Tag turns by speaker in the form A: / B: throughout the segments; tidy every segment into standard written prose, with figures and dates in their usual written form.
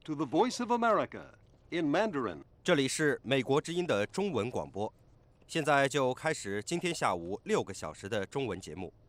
A: to the Voice of America in Mandarin.
B: 这里是美国之音的中文广播，现在就开始今天下午6个小时的中文节目。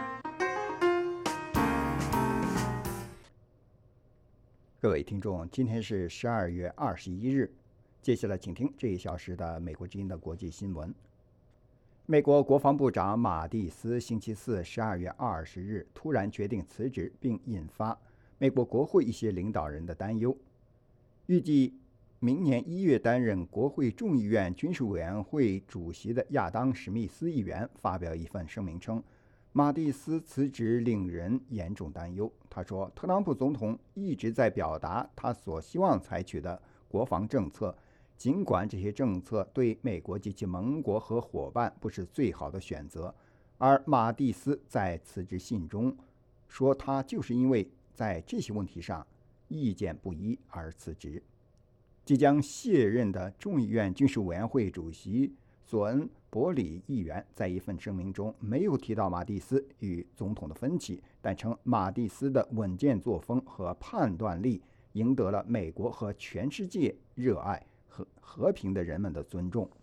C: 各位听众，今天是12月21日，接下来请听这1小时的美国之音的国际新闻。美国国防部长马蒂斯星期四12月20日突然决定辞职，并引发美国国会一些领导人的担忧。预计明年1月担任国会众议院军事委员会主席的亚当·史密斯议员发表一份声明称，马蒂斯辞职令人严重担忧。他说，特朗普总统一直在表达他所希望采取的国防政策，尽管这些政策对美国及其盟国和伙伴不是最好的选择。而马蒂斯在辞职信中说，他就是因为在这些问题上意见不一而辞职。即将卸任的众议院军事委员会主席索恩·伯里议员在一份声明中没有提到马蒂斯与总统的分歧，但称马蒂斯的稳健作风和判断力赢得了美国和全世界热爱和和平的人们的尊重。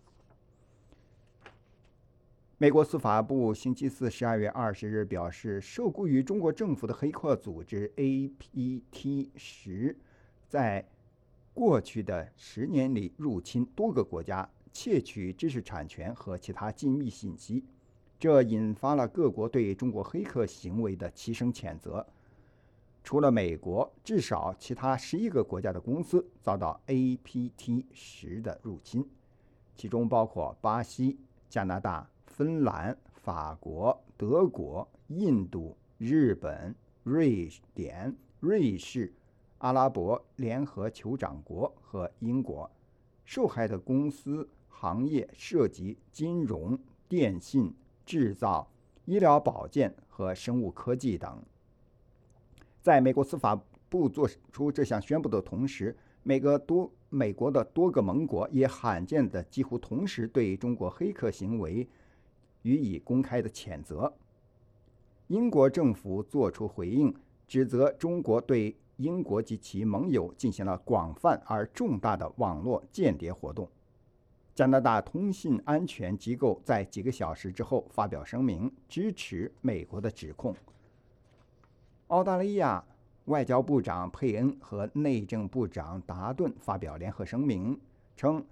C: 美国司法部星期四12月20日表示，受雇于中国政府的黑客组织 APT10 在过去的10年里入侵多个国家，窃取知识产权和其他机密信息，这引发了各国对中国黑客行为的齐声谴责。除了美国，至少其他11个国家的公司遭到 APT10 的入侵，其中包括巴西、加拿大、芬兰、法国、德国、印度、日本、瑞典、瑞士、阿拉伯联合酋长国和英国。受害的公司行业涉及金融、电信、制造、医疗保健和生物科技等。在美国司法部做出这项宣布的同时，美国的多个盟国也罕见的几乎同时对中国黑客行为予以公开的谴责。英国政府作出回应，指责中国对英国及其盟友进行了广泛而重大的网络间谍活动。加拿大通信安全机构在几个小时之后发表声明，支持美国的指控。澳大利亚外交部长佩恩和内政部长达顿发表联合声明，称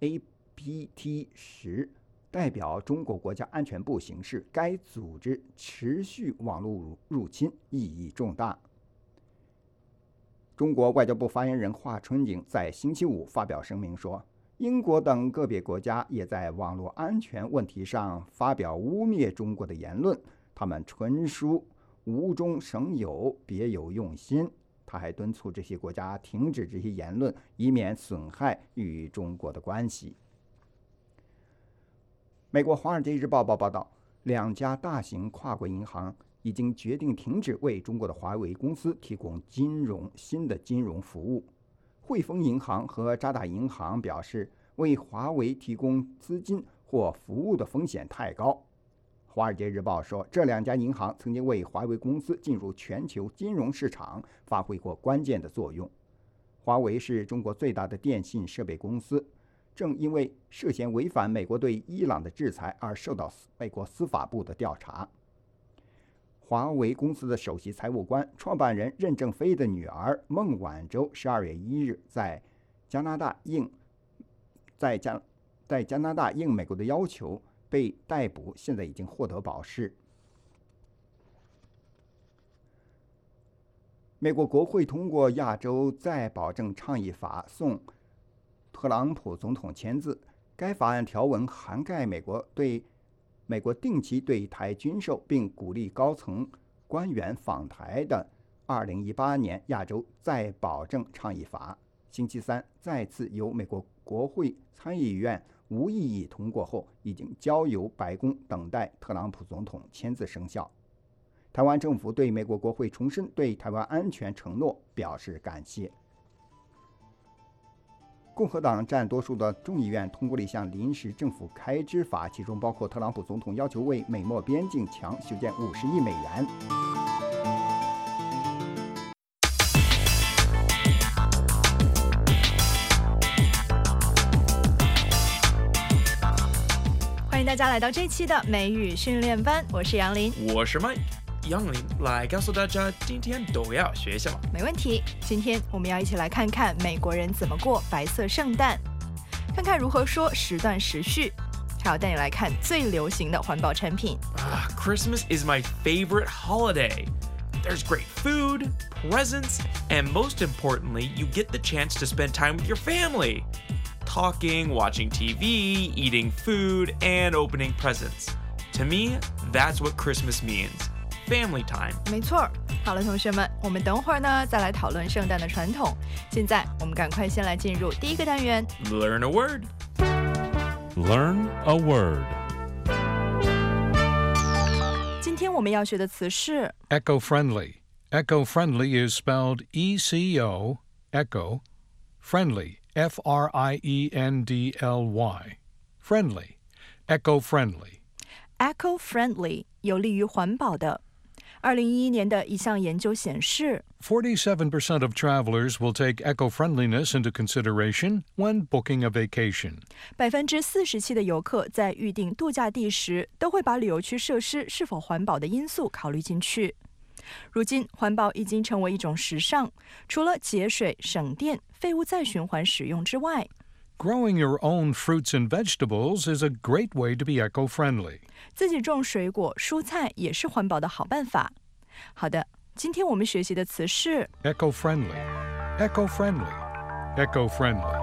C: APT10 代表中国国家安全部行事，该组织持续网络入侵意义重大。中国外交部发言人华春莹在星期五发表声明说，英国等个别国家也在网络安全问题上发表污蔑中国的言论，他们纯属无中生有，别有用心。他还敦促这些国家停止这些言论，以免损害与中国的关系。美国《华尔街日报》报道，2家大型跨国银行已经决定停止为中国的华为公司提供新的金融服务。汇丰银行和渣打银行表示，为华为提供资金或服务的风险太高。《华尔街日报》说，这2家银行曾经为华为公司进入全球金融市场发挥过关键的作用。华为是中国最大的电信设备公司，正因为涉嫌违反美国对伊朗的制裁而受到美国司法部的调查。华为公司的首席财务官、创办人任正非的女儿孟晚舟12月1日在加拿大应美国的要求被逮捕，现在已经获得保释。美国国会通过亚洲再保证倡议法，送特朗普总统签字。该法案条文涵盖美国定期对台军售，并鼓励高层官员访台的2018年亚洲再保证倡议法。星期三再次由美国国会参议院无异议通过后，已经交由白宫等待特朗普总统签字生效。台湾政府对美国国会重申对台湾安全承诺表示感谢。共和党占多数的众议院通过了一项临时政府开支法，其中包括特朗普总统要求为美墨边境墙修建50亿美元。
D: 大家来到这期的美语训练班，我是杨林，
E: 我是 Mike。杨林来告诉大家今天都要学什么。
D: 没问题。今天我们要一起来看看美国人怎么过白色圣诞，看看如何说时断时续，还要带你来看最流行的环保产品。
E: Christmas is my favorite holiday. There's great food, presents, and most importantly, you get the chance to spend time with your family. Talking, watching TV, eating food, and opening presents. To me, that's what Christmas means. Family time.
D: 没错。好了，同学们，我们等会儿呢再来讨论圣诞的传统。现在我们赶快先来进入第一个单元
E: Learn a word.
F: Learn a word.
D: 今天我们要学的词是
F: Eco-friendly. Eco-friendly is spelled E-C-O, eco, friendly, F-R-I-E-N-D-L-Y. Friendly, eco-friendly.
D: eco-friendly 有利于环保的。2011年的一项研究显示
F: 47% of travelers will take eco-friendliness into consideration when booking a vacation.
D: 47%的游客在预定度假地时都会把旅游区设施是否环保的因素考虑进去。如今环保已经成为一种时尚，除了节水省电废物再循环使用之外，
F: Growing your own fruits and vegetables is a great way to be eco-friendly.
D: 自己种水果蔬菜也是环保的好办法。好的，今天我们学习的词是
F: Eco-friendly, eco-friendly, eco-friendly.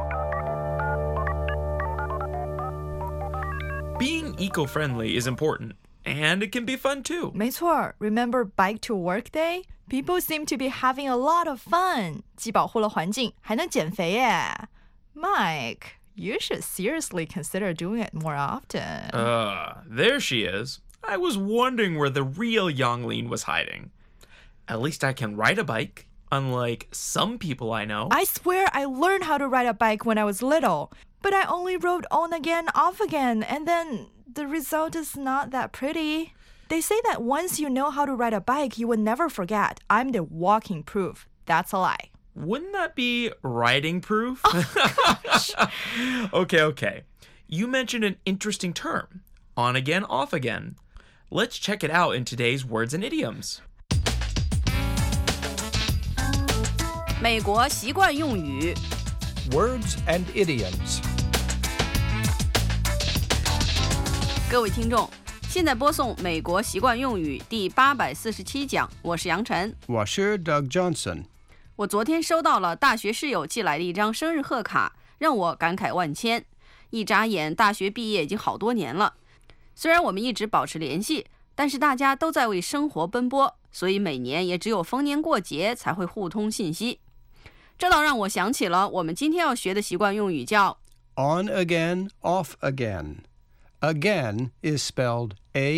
E: Being eco-friendly is important, and it can be fun too.
D: 没错 Remember Bike to Work Day? People seem to be having a lot of fun. 既保护了环境，还能减肥耶。Mike, you should seriously consider doing it more often.
E: There she is. I was wondering where the real Yanglin was hiding. At least I can ride a bike, unlike some people I know.
D: I swear I learned how to ride a bike when I was little, but I only rode on again, off again, and then the result is not that pretty. They say that once you know how to ride a bike, you will never forget. I'm the walking proof. That's a lie.
E: Wouldn't that be riding proof?
D: Oh, gosh.
E: Okay. You mentioned an interesting term. On again, off again. Let's check it out in today's words and idioms.
G: 美国习惯用语
H: Words and idioms.
G: 各位听众，现在播送美国习惯用语第847讲，我是杨晨。
H: 我是 Doug Johnson.
G: 我昨天收到了大学室友寄来的一张生日贺卡，让我感慨万千。一眨眼，大学毕业已经好多年了。虽然我们一直保持联系，但是大家都在为生活奔波，所以每年也只有逢年过节才会互通信息。这倒让我想起了我们今天要学的习惯用语，叫
H: On again, off again. Again is spelled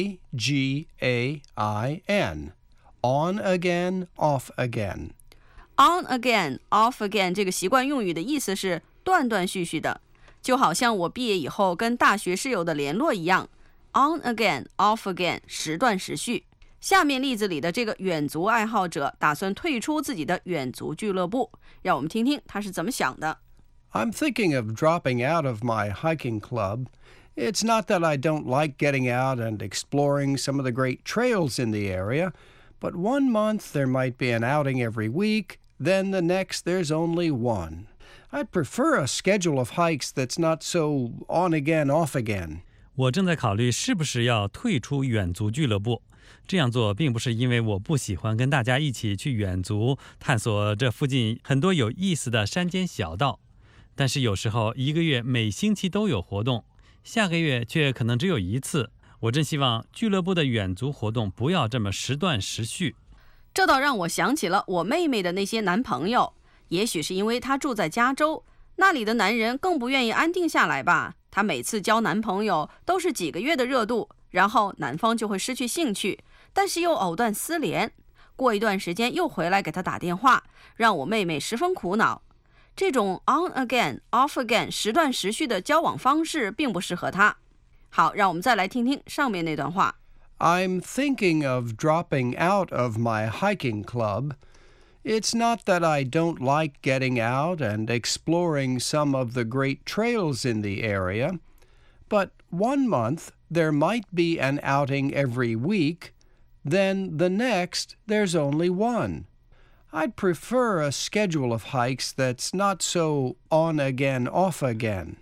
H: A-G-A-I-N. On again, off again.
G: on again, off again 这个习惯用语的意思是断断续续的，就好像我毕业以后跟大学室友的联络一样 on again, off again 时断时续。下面例子里的这个远足爱好者打算退出自己的远足俱乐部，让我们听听他是怎么想的。
H: I'm thinking of dropping out of my hiking club. It's not that I don't like getting out and exploring some of the great trails in the area, but 1 month there might be an outing every week, then the next there's only one. I'd prefer a schedule of hikes that's not so on again, off again.
I: 我正在考虑是不是要退出远足俱乐部。这样做并不是因为我不喜欢跟大家一起去远足，探索这附近很多有意思的山间小道。但是有时候1个月每星期都有活动，下个月却可能只有1次。我真希望俱乐部的远足活动不要这么时断时续。
G: 这倒让我想起了我妹妹的那些男朋友，也许是因为她住在加州，那里的男人更不愿意安定下来吧。她每次交男朋友都是几个月的热度，然后男方就会失去兴趣，但是又藕断丝连，过一段时间又回来给她打电话，让我妹妹十分苦恼。这种 on again, off again 时断时续的交往方式并不适合她。好，让我们再来听听上面那段话。
H: I'm thinking of dropping out of my hiking club. It's not that I don't like getting out and exploring some of the great trails in the area, but 1 month there might be an outing every week, then the next there's only one. I'd prefer a schedule of hikes that's not so on again, off again.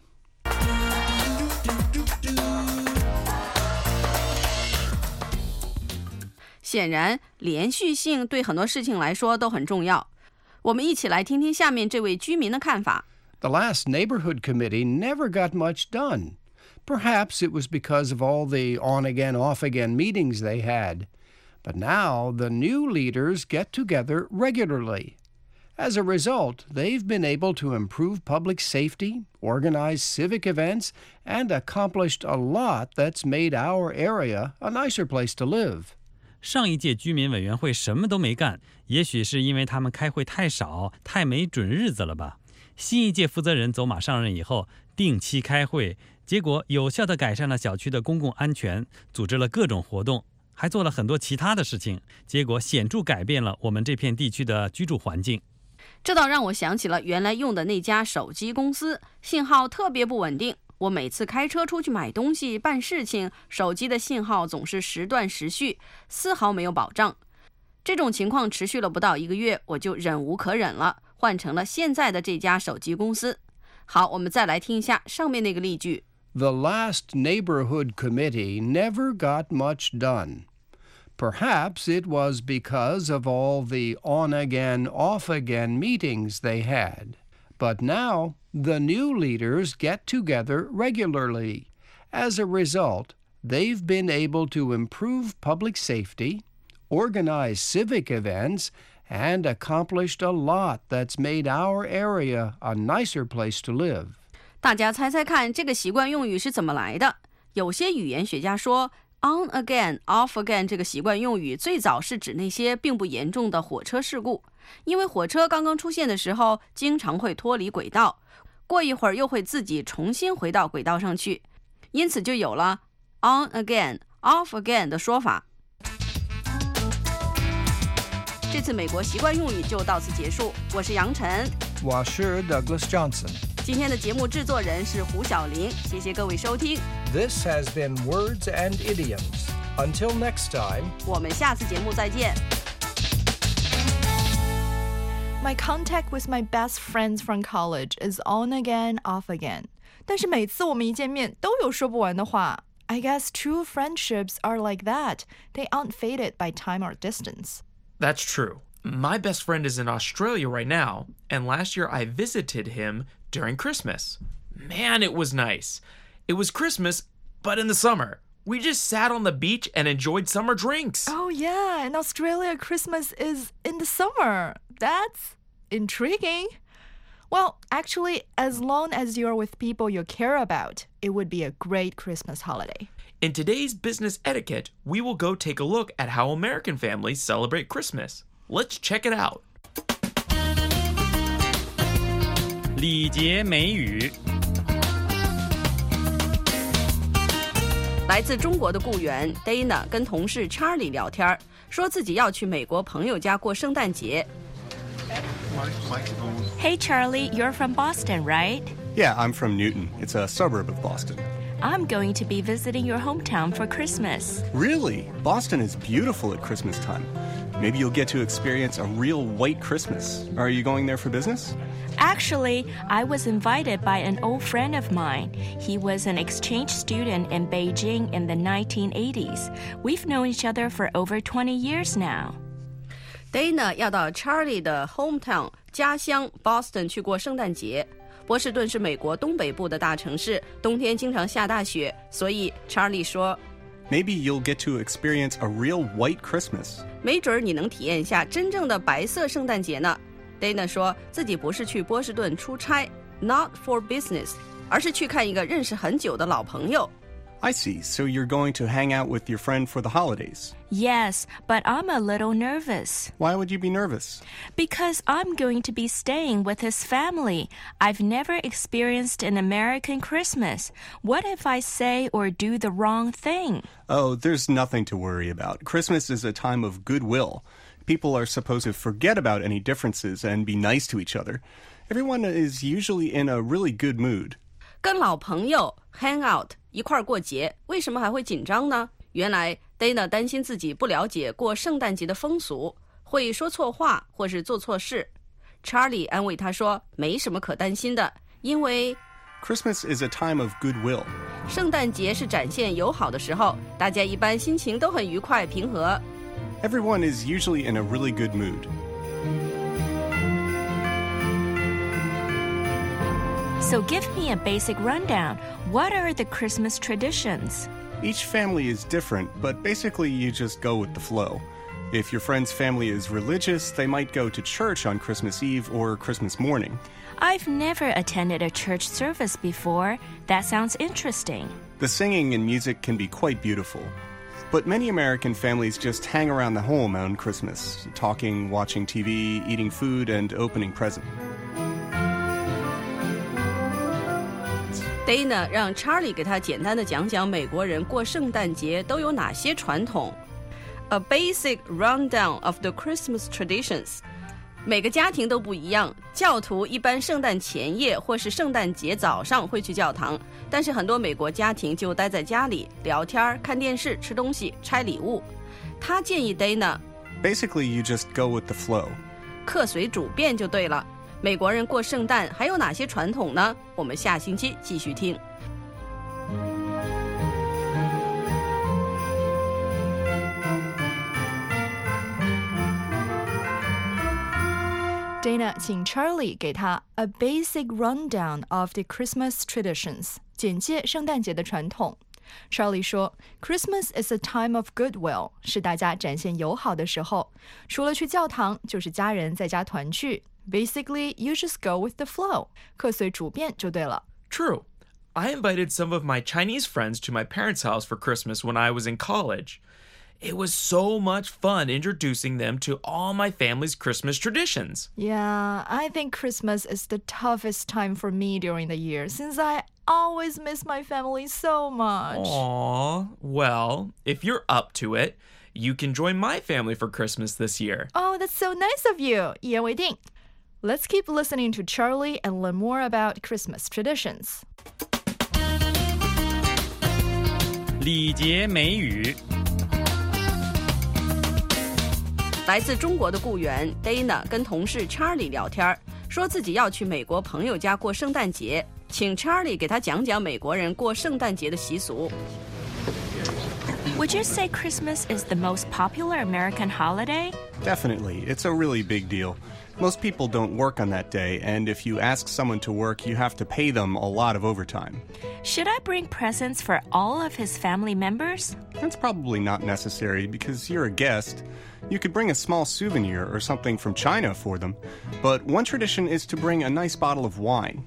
G: 显然，连续性对很多事情来说都很重要。我们一起来听听下面这位居民的看法。
H: The last neighborhood committee never got much done. Perhaps it was because of all the on-again, off-again meetings they had. But now the new leaders get together regularly. As a result, they've been able to improve public safety, organize civic events, and accomplished a lot that's made our area a nicer place to live.
I: 上一届居民委员会什么都没干，也许是因为他们开会太少，太没准日子了吧。新一届负责人走马上任以后，定期开会，结果有效地改善了小区的公共安全，组织了各种活动，还做了很多其他的事情，结果显著改变了我们这片地区的居住环境。
G: 这倒让我想起了原来用的那家手机公司，信号特别不稳定。我每次开车出去买东西、办事情，手机的信号总是时断时续，丝毫没有保障。这种情况持续了不到1个月，我就忍无可忍了，换成了现在的这家手机公司。好，我们再来听一下上面那个例句。
H: The last neighborhood committee never got much done. Perhaps it was because of all the on-again, off-again meetings they had. But now, the new leaders get together regularly. As a result, they've been able to improve public safety, organize civic events, and accomplished a lot that's made our area a nicer place to live.
G: 大家猜猜看，这个习惯用语是怎么来的？有些语言学家说 on again, off again 这个习惯用语最早是指那些并不严重的火车事故，因为火车刚刚出现的时候经常会脱离轨道，过一会儿又会自己重新回到轨道上去，因此就有了 on again, off again 的说法。这次美国习惯用语就到此结束，我是杨晨，
H: 我是 Douglas Johnson。
G: 今天的节目制作人是胡小玲，谢谢各位收听。
H: This has been Words and Idioms. Until next time,
G: 我们下次节目再见。
D: My contact with my best friends from college is on again, off again. 但是每次我们一见面都有说不完的话。I guess true friendships are like that. They aren't faded by time or distance.
E: That's true. My best friend is in Australia right now, and last year I visited him during Christmas. Man, it was nice. It was Christmas, but in the summer. We just sat on the beach and enjoyed summer drinks.
D: Oh, yeah. In Australia, Christmas is in the summer. That's intriguing. Well, actually, as long as you're with people you care about, it would be a great Christmas holiday.
E: In today's business etiquette, we will go take a look at how American families celebrate Christmas. Let's check it out.
I: 礼节美语。
G: 来自中国的雇员 Dana 跟同事 Charlie 聊天，说自己要去美国朋友家过圣诞节。
J: Hey Charlie, you're from Boston, right?
K: Yeah, I'm from Newton. It's a suburb of Boston.
J: I'm going to be visiting your hometown for Christmas.
K: Really? Boston is beautiful at Christmas time. Maybe you'll get to experience a real white Christmas. Are you going there for business?
J: Actually, I was invited by an old friend of mine. He was an exchange student in Beijing in the 1980s. We've known each other for over 20 years now.
G: Dana 要到 Charlie 的 hometown 家乡 Boston 去过圣诞节。波士顿是美国东北部的大城市，冬天经常下大雪，所以 Charlie 说
K: Maybe you'll get to experience a real white Christmas.
G: 没准你能体验一下真正的白色圣诞节呢。Dana 说自己不是去波士顿出差 not for business， 而是去看一个认识很久的老朋友。
K: I see. So you're going to hang out with your friend for the holidays.
J: Yes, but I'm a little nervous.
K: Why would you be nervous?
J: Because I'm going to be staying with his family. I've never experienced an American Christmas. What if I say or do the wrong thing?
K: Oh, there's nothing to worry about. Christmas is a time of goodwill. People are supposed to forget about any differences and be nice to each other. Everyone is usually in a really good mood.
G: 跟老朋友 hang out 一块儿过节，为什么还会紧张呢？原来 Dana 担心自己不了解过圣诞节的风俗，会说错话或是做错事。Charlie 安慰他说，没什么可担心的，因为
K: Christmas is a time of goodwill.
G: 圣诞节是展现友好的时候，大家一般心情都很愉快平和。
K: Everyone is usually in a really good mood.
J: So give me a basic rundown. What are the Christmas traditions?
K: Each family is different, but basically you just go with the flow. If your friend's family is religious, they might go to church on Christmas Eve or Christmas morning.
J: I've never attended a church service before. That sounds interesting.
K: The singing and music can be quite beautiful. But many American families just hang around the home on Christmas, talking, watching TV, eating food, and opening presents.
G: Dana 让 Charlie 给他简单的讲讲美国人过圣诞节都有哪些传统。A basic rundown of the Christmas traditions. 每个家庭都不一样，教徒一般圣诞前夜或是圣诞节早上会去教堂，但是很多美国家庭就待在家里聊天、看电视、吃东西、拆礼物。他建议 Dana
K: Basically, you just go with the flow.
G: 客随主便就对了。美国人过圣诞还有哪些传统呢？我们下星期继续听。
D: Dana 请 Charlie 给他 a basic rundown of the Christmas traditions， 简介圣诞节的传统。Charlie 说 Christmas is a time of goodwill， 是大家展现友好的时候，除了去教堂就是家人在家团聚。Basically, you just go with the flow， 客随主便就对了。
E: True. I invited some of my Chinese friends to my parents' house for Christmas when I was in college. It was so much fun introducing them to all my family's Christmas traditions.
D: Yeah, I think Christmas is the toughest time for me during the year since I always miss my family so much.
E: Aww. Well, if you're up to it, you can join my family for Christmas this year.
D: Oh, that's so nice of you. 一言为定。Let's keep listening to Charlie and learn more about Christmas traditions.
I: 礼节美语。
G: 来自中国的雇员 Dana 跟同事 Charlie 聊天，说自己要去美国朋友家过圣诞节，请 Charlie 给他讲讲美国人过圣诞节的习俗。
J: Would you say Christmas is the most popular American holiday?
K: Definitely. It's a really big deal. Most people don't work on that day, and if you ask someone to work, you have to pay them a lot of overtime.
J: Should I bring presents for all of his family members?
K: That's probably not necessary because you're a guest. You could bring a small souvenir or something from China for them. But one tradition is to bring a nice bottle of wine.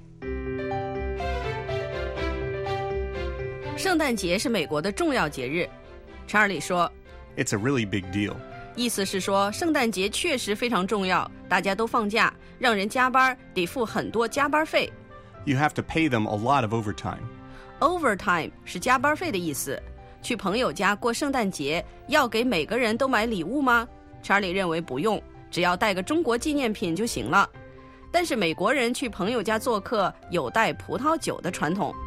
G: 圣诞节是美国的重要节日。Charlie 说
K: It's a really big deal.
G: 意思是说圣诞节确实非常重要，大家都放假，让人加班得付很多加班费。
K: You have to pay them a lot of overtime.
G: Overtime 是加班费的意思。去朋友家过圣诞节要给每个人都买礼物吗？ Charlie 认为不用，只要带个中国纪念品就行了。但是美国人去朋友家做客有带葡萄酒的传统。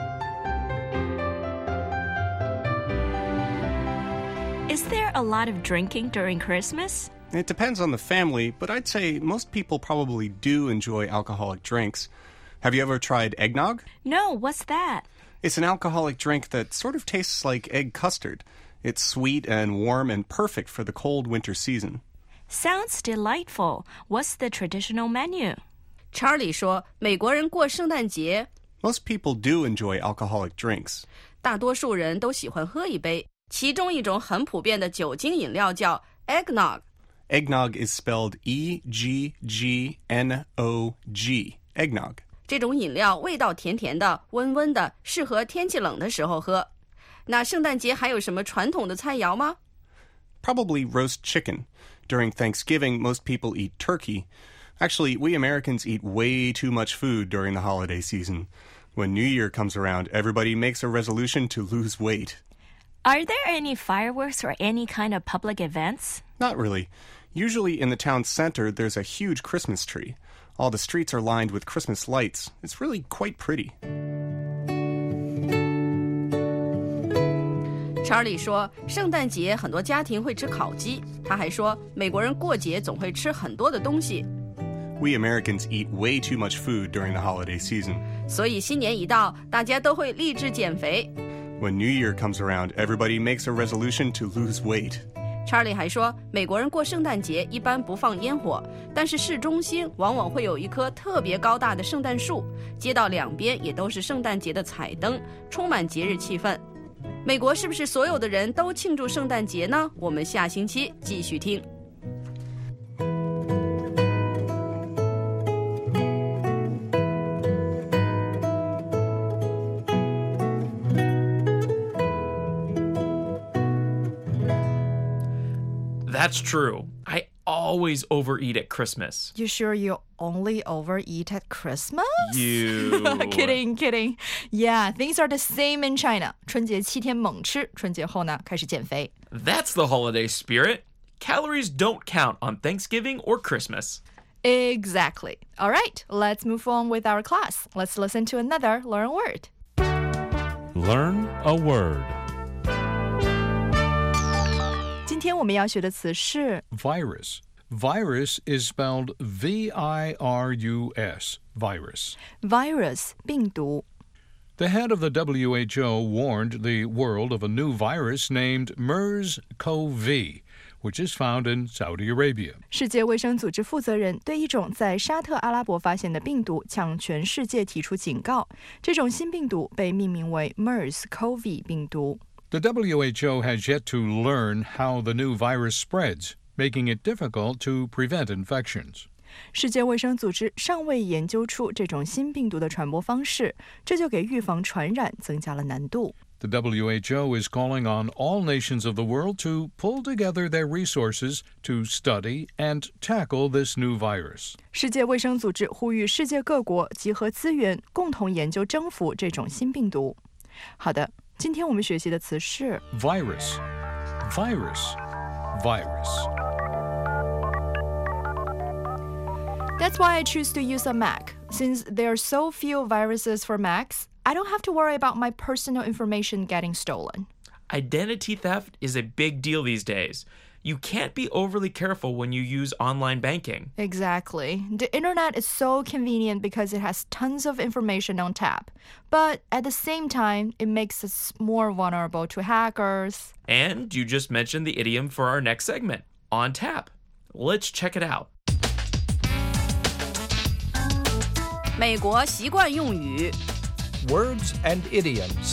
J: Is there a lot of drinking during Christmas?
K: It depends on the family, but I'd say most people probably do enjoy alcoholic drinks. Have you ever tried eggnog?
J: No, what's that?
K: It's an alcoholic drink that sort of tastes like egg custard. It's sweet and warm and perfect for the cold winter season.
J: Sounds delightful. What's the traditional menu?
G: Charlie 说，美国人过圣诞节
K: Most people do enjoy alcoholic drinks.
G: 大多数人都喜欢喝一杯，其中一种很普遍的酒精饮料叫 eggnog。
K: Eggnog is spelled E-G-G-N-O-G. Eggnog.
G: 这种饮料味道甜甜的，温温的，适合天气冷的时候喝。那圣诞节还有什么传统的菜肴吗？
K: Probably roast chicken. During Thanksgiving, most people eat turkey. Actually, we Americans eat way too much food during the holiday season. When New Year comes around, everybody makes a resolution to lose weight.
J: Are there any fireworks or any kind of public events?
K: Not really. Usually in the town center, there's a huge Christmas tree. All the streets are lined with Christmas lights. It's really quite pretty.
G: 查理说，圣诞节很多家庭会吃烤鸡。他还说，美国人过节总会吃很多的东西。
K: We Americans eat way too much food during the holiday season.
G: 所以新年一到，大家都会立志减肥。
K: When New Year comes around, everybody makes a resolution to lose weight.
G: 查理还说，美国人过圣诞节一般不放烟火，但是市中心往往会有一棵特别高大的圣诞树，街道两边也都是圣诞节的彩灯，充满节日气氛。美国是不是所有的人都庆祝圣诞节呢？我们下星期继续听。
E: That's true. I always overeat at Christmas.
D: You sure you only overeat at Christmas?
E: You.
D: Kidding. Yeah, things are the same in China. 春节7天猛吃，春节后呢开始减肥。
E: That's the holiday spirit. Calories don't count on Thanksgiving or Christmas.
D: Exactly. All right, let's move on with our class. Let's listen to another learn word.
F: Learn a word.
D: 今天我们要学的词是
F: Virus. Virus is spelled V-I-R-U-S. Virus.
D: virus 病毒。
F: The head of the WHO warned the world of a new virus named MERS-CoV, which is found in Saudi Arabia.
D: 世界卫生组织负责人对一种在沙特阿拉伯发现的病毒向全世界提出警告。这种新病毒被命名为 MERS-CoV 病毒。
F: The WHO has yet to learn how the new virus spreads, making it difficult to prevent infections.
D: 世界卫生组织尚未研究出这种新病毒的传播方式，这就给预防传染增加了难度。
F: The WHO is calling on all nations of the world to pull together their resources to study and tackle this new virus.
D: 世界卫生组织呼吁世界各国集合资源，共同研究征服这种新病毒。好的，今天我们学习的词是
F: Virus.
D: That's why I choose to use a Mac. Since there are so few viruses for Macs, I don't have to worry about my personal information getting stolen.
E: Identity theft is a big deal these days. You can't be overly careful when you use online banking.
D: Exactly. The internet is so convenient because it has tons of information on tap. But at the same time, it makes us more vulnerable to hackers.
E: And you just mentioned the idiom for our next segment, on tap. Let's check it out.
G: 美国习惯用语
H: Words and idioms.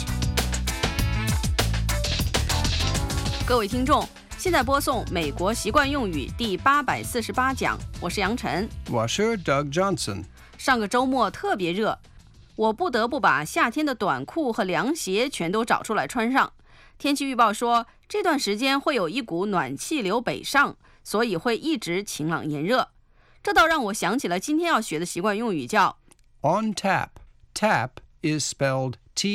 G: 各位听众，现在播送美国习惯用语第848讲，我是杨晨。
H: 我是 Doug Johnson.
G: 上个周末特别热，我不得不把夏天的短裤和凉鞋全都找出来穿上。天气预报说，这段时间会有一股暖气流北上，所以会一直晴朗炎热。这倒让我想起了今天要学的习惯用语，叫
H: On tap. Tap is spelled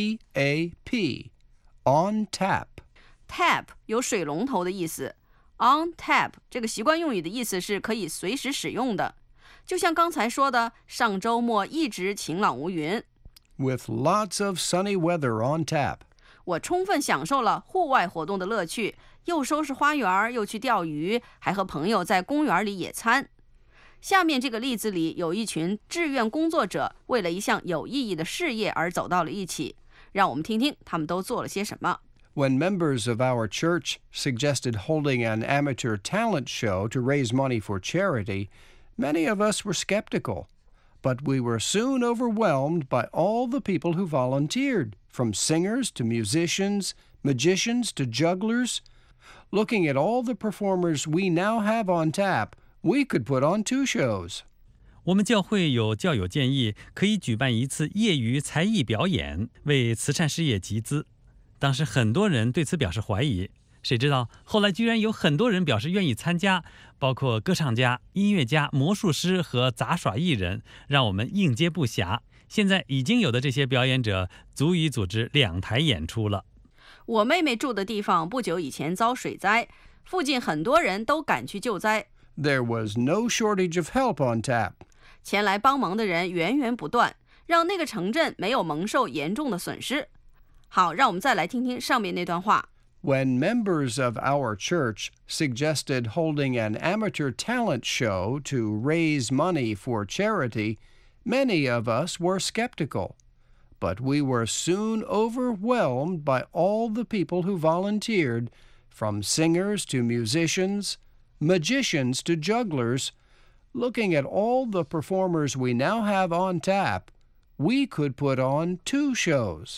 H: T-A-P. On tap.
G: tap 有水龙头的意思。On tap 这个习惯用语的意思是可以随时使用的。就像刚才说的，上周末一直晴朗无云。
H: With lots of sunny weather on tap.
G: 我充分享受了户外活动的乐趣，又收拾花园，又去钓鱼，还和朋友在公园里野餐。下面这个例子里有一群志愿工作者为了一项有意义的事业而走到了一起，让我们听听他们都做了些什么。
H: When members of our church suggested holding an amateur talent show to raise money for charity, many of us were skeptical. But we were soon overwhelmed by all the people who volunteered, from singers to musicians, magicians to jugglers. Looking at all the performers we now have on tap, we could put on 2 shows.
I: 我们教会有教友建议，可以举办一次业余才艺表演，为慈善事业集资。当时很多人对此表示怀疑，谁知道后来居然有很多人表示愿意参加，包括歌唱家、音乐家、魔术师和杂耍艺人，让我们应接不暇。现在已经有的这些表演者足以组织2台演出了。
G: 我妹妹住的地方不久以前遭水灾，附近很多人都赶去救灾。
H: There was no shortage of help on tap.
G: 前来帮忙的人源源不断，让那个城镇没有蒙受严重的损失。好，让我们再来听听上面那段话。
H: When members of our church suggested holding an amateur talent show to raise money for charity, many of us were skeptical. But we were soon overwhelmed by all the people who volunteered, from singers to musicians, magicians to jugglers. Looking at all the performers we now have on tap, we could put on 2 shows.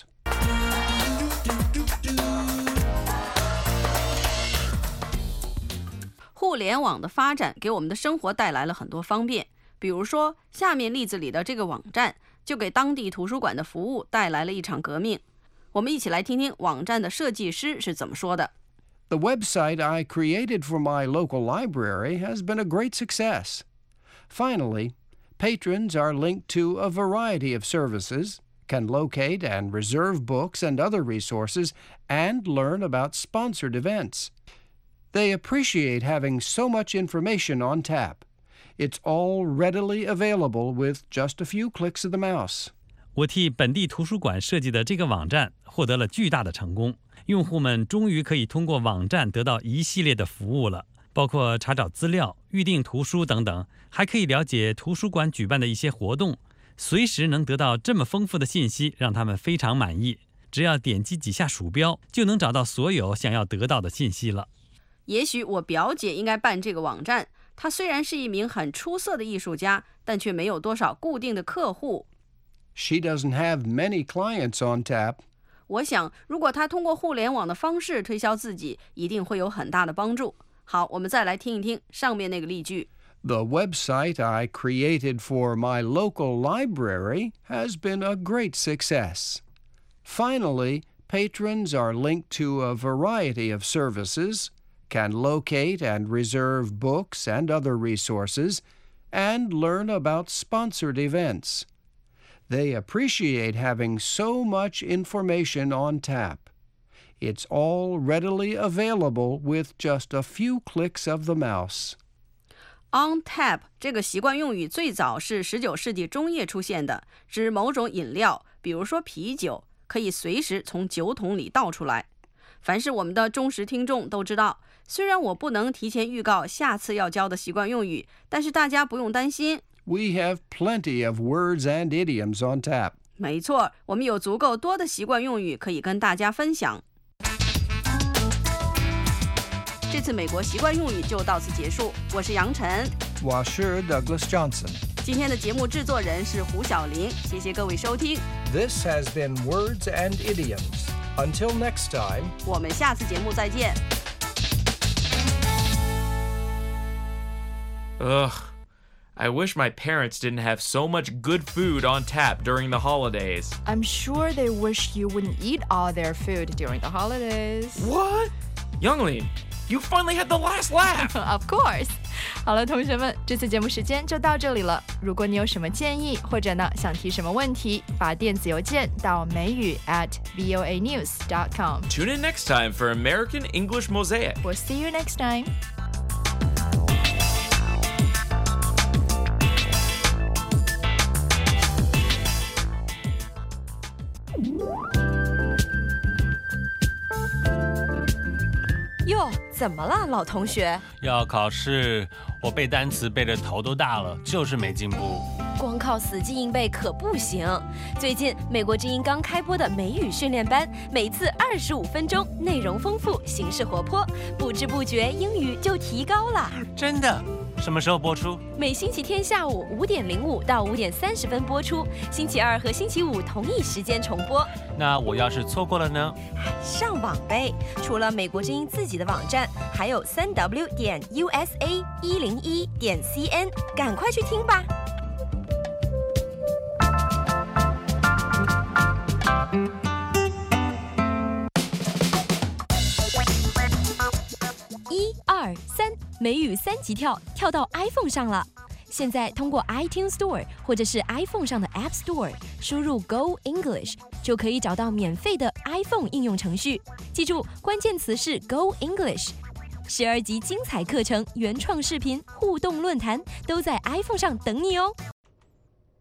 G: 互联网的发展给我们的生活带来了很多方便，比如说下面例子里的这个网站就给当地图书馆的服务带来了一场革命。我们一起来听听网站的设计师是怎么说的。
H: The website I created for my local library has been a great success. Finally, patrons are linked to a variety of services, can locate and reserve books and other resources, and learn about sponsored events. They appreciate having so much information on tap. It's all readily available with just a few clicks of the mouse.
I: 我替本地图书馆设计的这个网站获得了巨大的成功，用户们终于可以通过网站得到一系列的服务了，包括查找资料、预订图书等等，还可以了解图书馆举办的一些活动，随时能得到这么丰富的信息，让他们非常满意。只要点击几下鼠标，就能找到所有想要得到的信息了。
G: 也许我表姐应该办这个网站，她虽然是一名很出色的艺术家，但却没有多少固定的客户。
H: She doesn't have many clients on tap.
G: 我想，如果她通过互联网的方式推销自己，一定会有很大的帮助。好，我们再来听一听上面那个例句。
H: The website I created for my local library has been a great success. Finally, patrons are linked to a variety of services, can locate and reserve books and other resources, and learn about sponsored events. They appreciate having so much information on tap. It's all readily available with just a few clicks of the mouse.
G: On tap 这个习惯用语最早是19世纪中叶出现的，指某种饮料，比如说啤酒，可以随时从酒桶里倒出来。凡是我们的忠实听众都知道，虽然我不能提前预告下次要教的习惯用语，但是大家不用担心。
H: We have plenty of words and idioms on tap.
G: 没错，我们有足够多的习惯用语可以跟大家分享。这次美国习惯用语就到此结束，我是杨晨，
L: 我是 Douglas Johnson。
G: 今天的节目制作人是胡小玲，谢谢各位收听。
L: This has been Words and Idioms. Until next time,
G: 我们下次节目再见。
E: I wish my parents didn't have so much good food on tap during the holidays.
D: I'm sure they wish you wouldn't eat all their food during the holidays.
E: What? Youngling, you finally had the last laugh.
D: Of course. 好了，同学们，这次节目时间就到这里了。如果你有什么建议，或者呢想提什么问题，发电子邮件到美语@voanews.com.
E: Tune in next time for American English Mosaic.
D: We'll see you next time.
M: 哟，怎么了，老同学？
N: 要考试，我背单词背得头都大了，就是没进步。
M: 光靠死记硬背可不行。最近美国之音刚开播的美语训练班，每次25分钟，内容丰富，形式活泼，不知不觉英语就提高了。
N: 真的？什么时候播出？
M: 每星期天下午5点05到5点30分播出，星期二和星期五同一时间重播。
N: 那我要是错过了呢？
M: 上网呗！除了美国之音自己的网站，还有3w.usa101.cn，赶快去听吧。1、2、3，美语3级跳，跳到 iPhone 上了。现在通过 iTunes Store 或者是 iPhone 上的 App Store 输入 Go English， 就可以找到免费的 iPhone 应用程序。记住，关键词是 Go English。12集精彩课程、原创视频、互动论坛都在 iPhone 上等你哦。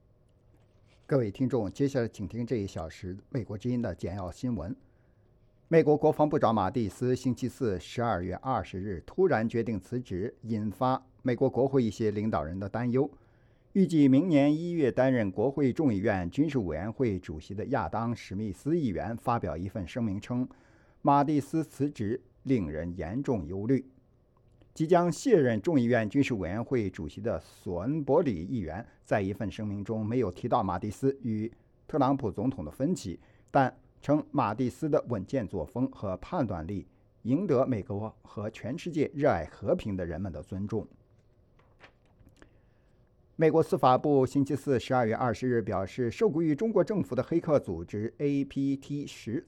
C: 各位听众，接下来请听这1小时美国之音的简要新闻。 美国国防部长马蒂斯星期四12月20日突然决定辞职，引发美国国会一些领导人的担忧。预计明年1月担任国会众议院军事委员会主席的亚当·史密斯议员发表一份声明称，马蒂斯辞职令人严重忧虑。即将卸任众议院军事委员会主席的索恩伯里议员在一份声明中没有提到马蒂斯与特朗普总统的分歧，但称马蒂斯的稳健作风和判断力赢得美国和全世界热爱和平的人们的尊重。美国司法部星期四12月20日表示，受雇于中国政府的黑客组织 APT10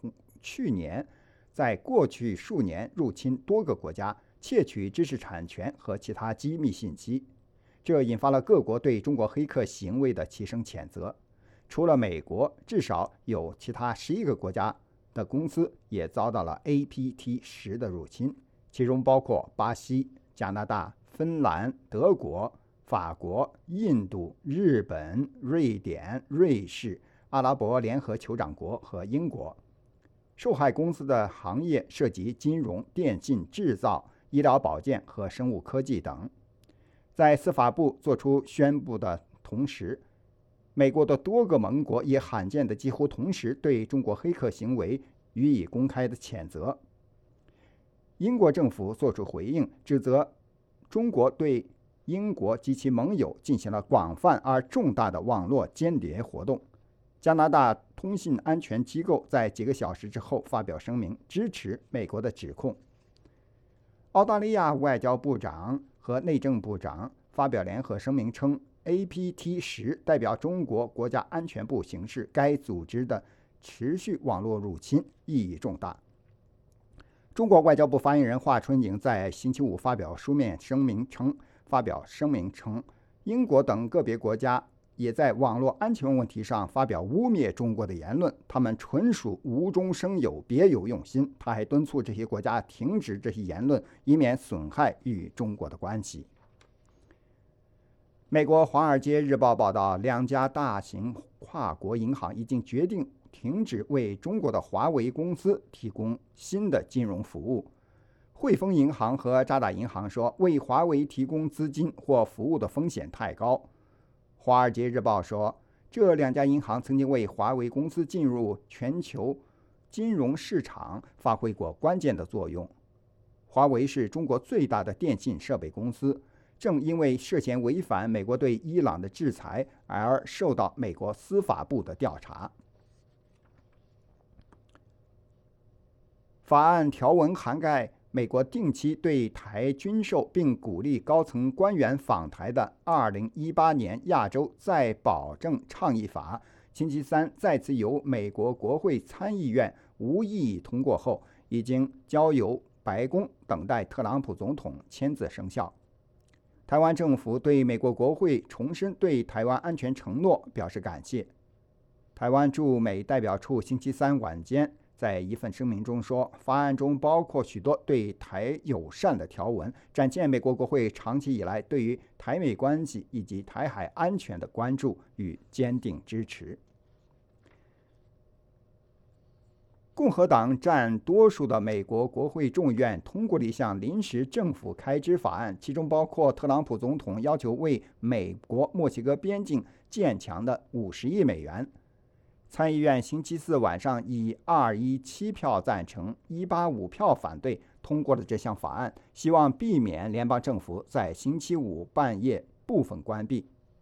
C: 在过去数年入侵多个国家，窃取知识产权和其他机密信息，这引发了各国对中国黑客行为的齐声谴责。除了美国，至少有其他11个国家的公司也遭到了 APT10 的入侵，其中包括巴西、加拿大、芬兰、德国、法国、印度、日本、瑞典、瑞士、阿拉伯联合酋长国和英国。受害公司的行业涉及金融、电信、制造、医疗保健和生物科技等。在司法部作出宣布的同时，美国的多个盟国也罕见的几乎同时对中国黑客行为予以公开的谴责。英国政府作出回应，指责中国对英国及其盟友进行了广泛而重大的网络间谍活动。加拿大通信安全机构在几个小时之后发表声明，支持美国的指控。澳大利亚外交部长和内政部长发表联合声明称， APT10 代表中国国家安全部行使该组织的持续网络入侵，意义重大。中国外交部发言人华春莹在星期五发表声明称，英国等个别国家也在网络安全问题上发表污蔑中国的言论，他们纯属无中生有，别有用心。他还敦促这些国家停止这些言论，以免损害与中国的关系。美国《华尔街日报》报道，2家大型跨国银行已经决定停止为中国的华为公司提供新的金融服务。汇丰银行和渣打银行说，为华为提供资金或服务的风险太高。《华尔街日报》说，这2家银行曾经为华为公司进入全球金融市场发挥过关键的作用。华为是中国最大的电信设备公司，正因为涉嫌违反美国对伊朗的制裁而受到美国司法部的调查。法案条文涵盖美国定期对台军售，并鼓励高层官员访台的2018年亚洲再保证倡议法，星期三再次由美国国会参议院无异议通过后，已经交由白宫等待特朗普总统签字生效。台湾政府对美国国会重申对台湾安全承诺表示感谢。台湾驻美代表处星期三晚间在一份声明中说，法案中包括许多对台友善的条文，展现美国国会长期以来对于台美关系以及台海安全的关注与坚定支持。共和党占多数的美国国会众议院通过了一项临时政府开支法案，其中包括特朗普总统要求为美国墨西哥边境建墙的50亿美元。参议院星期四晚上以217票赞成、185票反对通过了这项法案，希望避免联邦政府在星期五半夜部分关闭。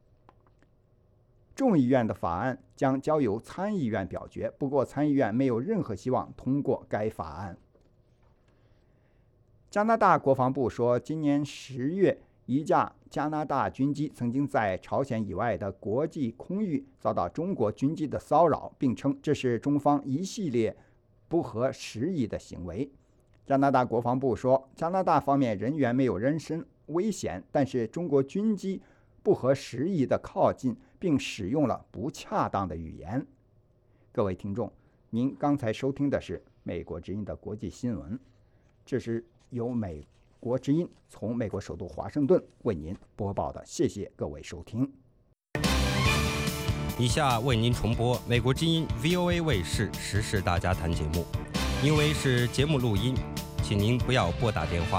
C: 众议院的法案将交由参议院表决，不过参议院没有任何希望通过该法案。加拿大国防部说，今年10月，一架加拿大军机曾经在朝鲜以外的国际空域遭到中国军机的骚扰，并称这是中方一系列不合时宜的行为。加拿大国防部说，加拿大方面人员没有人身危险，但是中国军机不合时宜的靠近，并使用了不恰当的语言。各位听众，您刚才收听的是美国之音的国际新闻，这是由美国之音从美国首都华盛顿为您播报的，谢谢各位收听。
B: 以下为您重播美国之音 VOA 卫视时事大家谈节目。 因为是节目录音，请您不要拨打电话。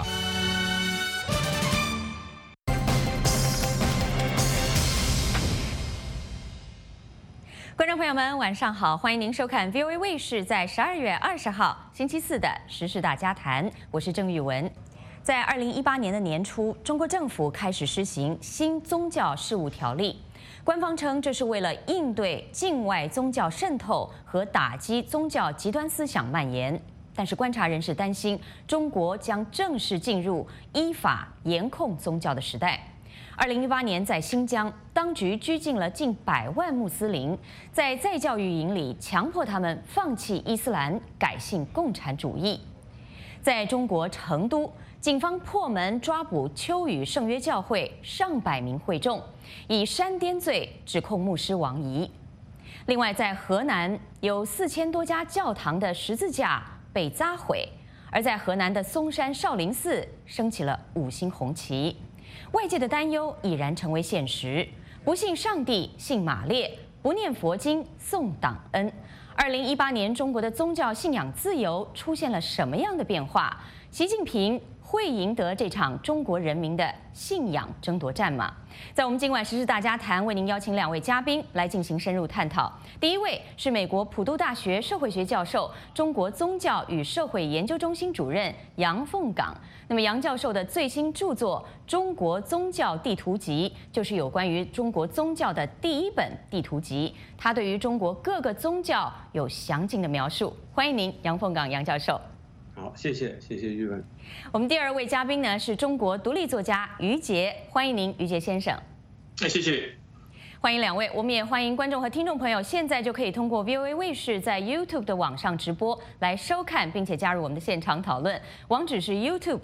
O: 观众朋友们，晚上好！欢迎您收看 VOA 卫视在12月20号星期四的时事大家谈，我是郑玉文。在2018年的年初，中国政府开始施行新宗教事务条例，官方称这是为了应对境外宗教渗透和打击宗教极端思想蔓延。但是观察人士担心，中国将正式进入依法严控宗教的时代。2018年，在新疆，当局拘禁了近100万穆斯林，在再教育营里强迫他们放弃伊斯兰，改信共产主义。在中国成都，警方破门抓捕秋雨圣约教会上百名会众，以煽颠罪指控牧师王怡。另外，在河南有4000多家教堂的十字架被砸毁，而在河南的嵩山少林寺升起了5星红旗。外界的担忧已然成为现实，不信上帝，信马列，不念佛经，送党恩。2018年，中国的宗教信仰自由出现了什么样的变化？习近平会赢得这场中国人民的信仰争夺战吗？在我们今晚时事大家谈，为您邀请2位嘉宾来进行深入探讨。第一位是美国普渡大学社会学教授、中国宗教与社会研究中心主任杨凤岗。那么杨教授的最新著作《中国宗教地图集》就是有关于中国宗教的第一本地图集，他对于中国各个宗教有详尽的描述。欢迎您，杨凤岗杨教授。
P: 好，谢谢玉文。
O: 我们第2位嘉宾呢是中国独立作家于杰，欢迎您，于杰先生。
P: 谢谢。
O: 欢迎2位，我们也欢迎观众和听众朋友，现在就可以通过 VOA 卫视在 YouTube 的网上直播来收看，并且加入我们的现场讨论。网址是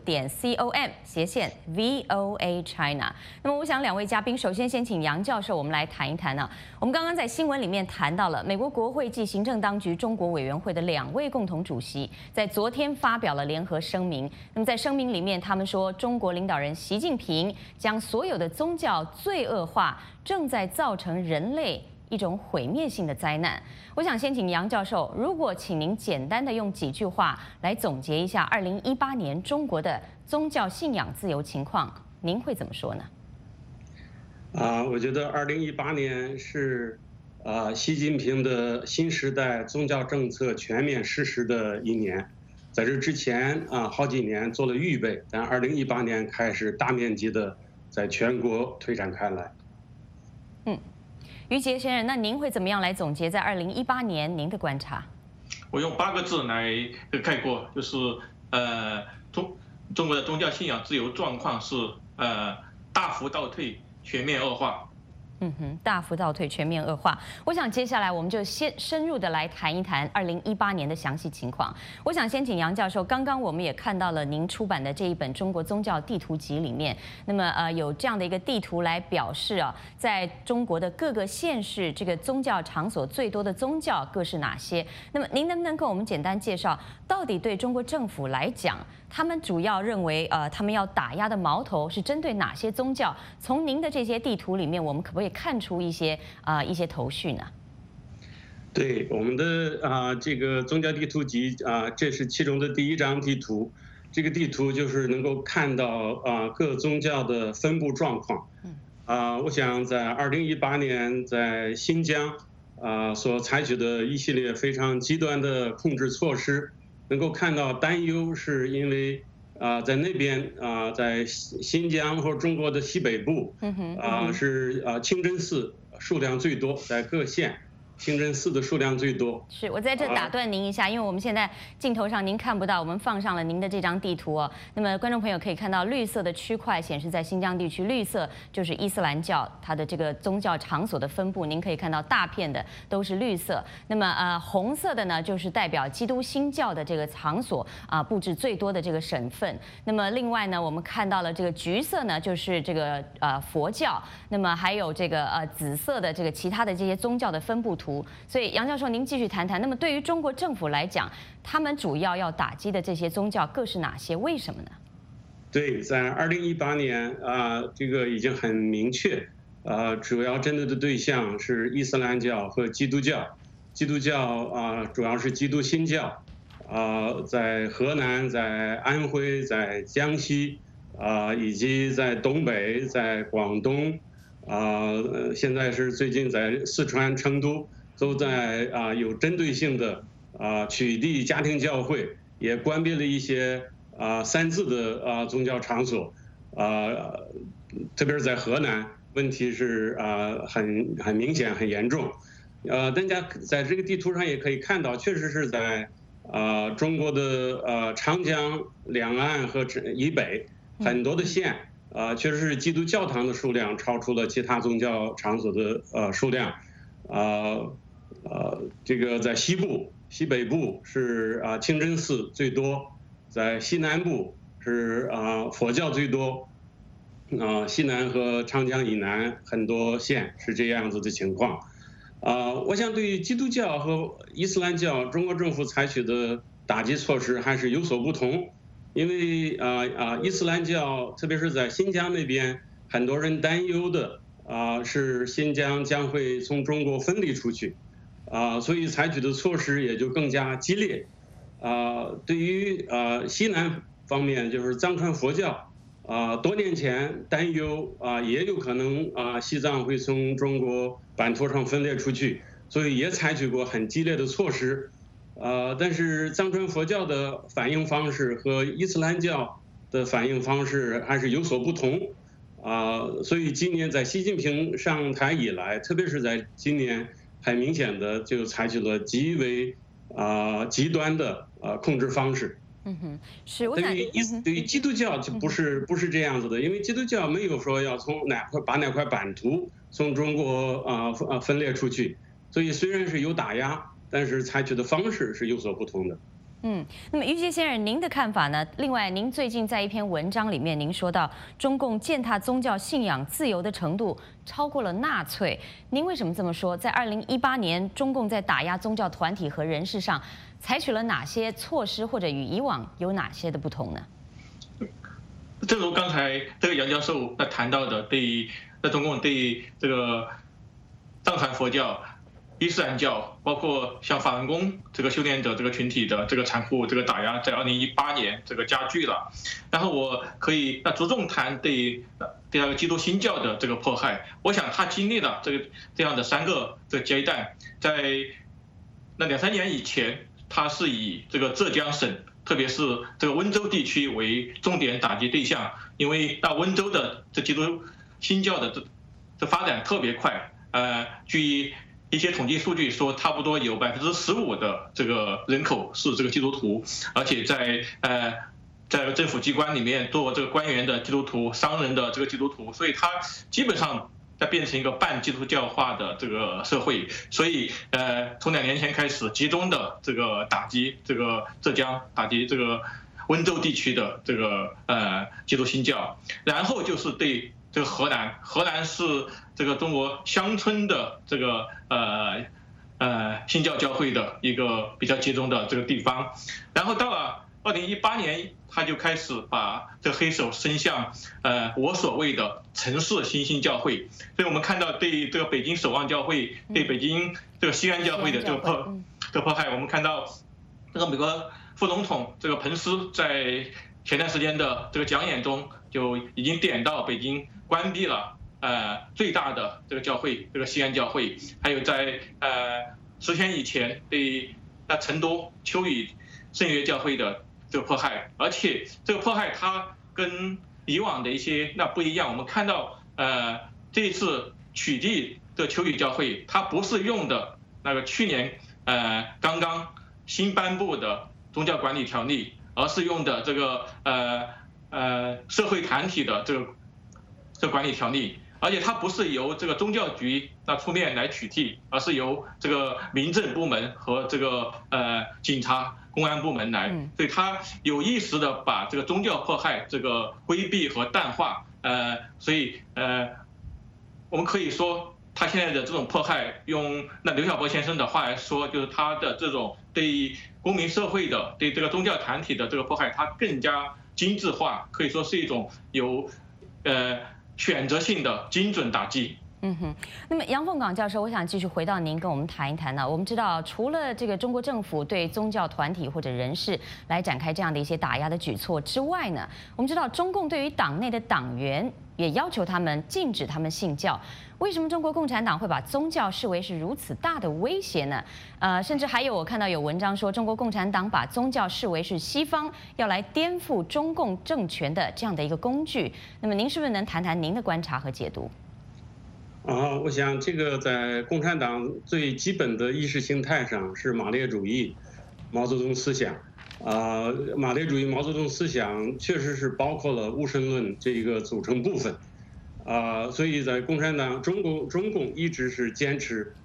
O: youtube.com/VOA China。那么，我想2位嘉宾，首先先请杨教授，我们来谈一谈呢。我们刚刚在新闻里面谈到了美国国会暨行政当局中国委员会的2位共同主席，在昨天发表了联合声明。那么在声明里面，他们说，中国领导人习近平将所有的宗教罪恶化，正在造成人类一种毁灭性的灾难。我想先请杨教授，如果请您简单的用几句话来总结一下2018年中国的宗教信仰自由情况，您会怎么说呢？
P: 我觉得2018年是习近平的新时代宗教政策全面实施的一年。在这之前好几年做了预备，但2018年开始大面积的在全国推展开来。
O: 于杰先生，那您会怎么样来总结在2018年您的观察？
Q: 我用8个字来概括，就是中国的宗教信仰自由状况是大幅倒退，全面恶化。
O: 大幅倒退，全面恶化。我想接下来我们就先深入的来谈一谈2018年的详细情况。我想先请杨教授，刚刚我们也看到了您出版的这一本《中国宗教地图集》里面，那么有这样的一个地图来表示在中国的各个县市，这个宗教场所最多的宗教各是哪些？那么您能不能跟我们简单介绍，到底对中国政府来讲，他们主要认为他们要打压的矛头是针对哪些宗教？从您的这些地图里面，我们可不可以看出一些头绪呢？
P: 对，我们的这个宗教地图集这是其中的第1张地图。这个地图就是能够看到各宗教的分布状况。我想在2018年在新疆所采取的一系列非常极端的控制措施，能够看到担忧是因为在那边在新疆或者中国的西北部是清真寺数量最多，在各县清真寺的数量最多。
O: 是我在这打断您一下，因为我们现在镜头上您看不到，我们放上了您的这张地图哦。那么观众朋友可以看到，绿色的区块显示在新疆地区，绿色就是伊斯兰教它的这个宗教场所的分布，您可以看到大片的都是绿色。那么红色的呢，就是代表基督新教的这个场所布置最多的这个省份。那么另外呢，我们看到了这个橘色呢，就是这个佛教，那么还有这个紫色的这个其他的这些宗教的分布图。所以杨教授，您继续谈谈。那么对于中国政府来讲，他们主要要打击的这些宗教各是哪些？为什么呢？
P: 对，在2018年这个已经很明确，主要针对的对象是伊斯兰教和基督教。基督教主要是基督新教， 在河南、在安徽、在江西以及在东北、在广东现在是最近在四川成都都在有针对性的取缔家庭教会，也关闭了一些三自的宗教场所特别是在河南问题是很明显很严重。大家在这个地图上也可以看到，确实是在中国的长江两岸和以北很多的县确实是基督教堂的数量超出了其他宗教场所的数量。这个在西部、西北部是清真寺最多，在西南部是佛教最多。西南和长江以南很多县是这样子的情况。我想对于基督教和伊斯兰教，中国政府采取的打击措施还是有所不同。因为伊斯兰教，特别是在新疆那边，很多人担忧的是新疆将会从中国分离出去，所以采取的措施也就更加激烈。对于西南方面，就是藏传佛教。多年前担忧也有可能西藏会从中国版图上分裂出去，所以也采取过很激烈的措施。但是藏传佛教的反应方式和伊斯兰教的反应方式还是有所不同。所以今年在习近平上台以来，特别是在今年，很明显的就采取了极为极端的控制方式。
O: 是。
P: 对于基督教就不是这样子的，因为基督教没有说要从把哪块版图从中国分裂出去，所以虽然是有打压，但是采取的方式是有所不同的。
O: 那么于杰先生，您的看法呢？另外，您最近在一篇文章里面，您说到中共践踏宗教信仰自由的程度超过了纳粹，您为什么这么说？在2018年，中共在打压宗教团体和人士上采取了哪些措施，或者与以往有哪些的不同呢？
Q: 正如刚才这个杨教授谈到的，在中共对这个藏传佛教、伊斯兰教，包括像法轮功这个修炼者这个群体的这个残酷这个打压，在2018年这个加剧了。然后我可以着重谈对那个基督新教的这个迫害。我想他经历了这样的3个这个阶段，在那2-3年以前，他是以这个浙江省，特别是这个温州地区为重点打击对象，因为那温州的这基督新教的这发展特别快。据一些统计数据说，差不多有15%的这个人口是这个基督徒，而且在政府机关里面做这个官员的基督徒、商人的这个基督徒，所以它基本上在变成一个半基督教化的这个社会。所以从2年前开始，集中的这个打击这个浙江，打击这个温州地区的这个基督新教，然后就是对这个河南是这个中国乡村的这个新教教会的一个比较集中的这个地方。然后到了2018年，他就开始把这个黑手伸向我所谓的城市新兴教会。所以我们看到对这个北京守望教会、对北京这个西安教会的这个迫害，我们看到这个美国副总统这个彭斯在前段时间的这个讲演中就已经点到北京关闭了最大的这个教会，这个西安教会，还有在10天以前对成都秋雨圣约教会的这个迫害。而且这个迫害它跟以往的一些不一样，我们看到这一次取缔这个秋雨教会，它不是用的那个去年刚刚新颁布的宗教管理条例，而是用的这个社会团体的这个管理条例。而且它不是由这个宗教局出面来取缔，而是由这个民政部门和这个警察、公安部门来，所以它有意识的把这个宗教迫害这个规避和淡化。所以我们可以说，他现在的这种迫害，用刘晓波先生的话来说，就是他的这种对公民社会的、对这个宗教团体的这个迫害，它更加精致化，可以说是一种有选择性的精准打击。
O: 那么杨凤岗教授，我想继续回到您跟我们谈一谈呢。我们知道，除了这个中国政府对宗教团体或者人士来展开这样的一些打压的举措之外呢，我们知道中共对于党内的党员也要求他们禁止他们信教。为什么中国共产党会把宗教视为是如此大的威胁呢？甚至还有我看到有文章说，中国共产党把宗教视为是西方要来颠覆中共政权的这样的一个工具。那么您是不是能谈谈您的观察和解读？
P: 我想这个在共产党最基本的意识形态上是马列主义、毛泽东思想。马列主义、毛泽东思想确实是包括了无神论这一个组成部分。所以在共产党中共一直是坚持